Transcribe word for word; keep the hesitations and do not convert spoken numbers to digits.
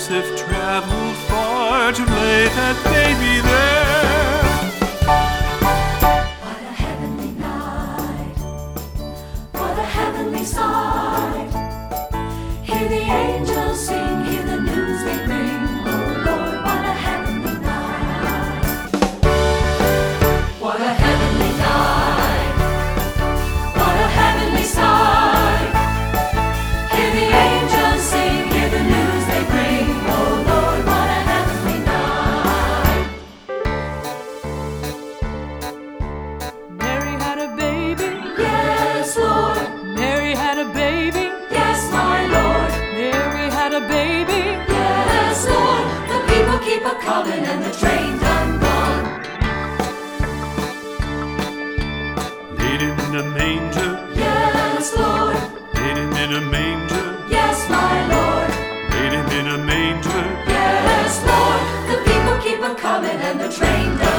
Joseph traveled far to lay that baby there. What a heavenly night, what a heavenly sight. Hear the angels sing, hear the news they bring. Oh Lord, what a heavenly night. What a heavenly night, what a heavenly sight. Hear the angels sing, hear the news they bring. Oh Lord, what a heavenly night. Mary had a baby. Yes, Lord. Mary had a baby. Yes, my Lord. Mary had a baby. Yes, Lord. The people keep a coming and the train done gone. Laid him in a manger, Yes, Lord. laid him in a manger, Yes, my Lord. laid him in a manger. Yes, Lord. The people keep a coming and the train done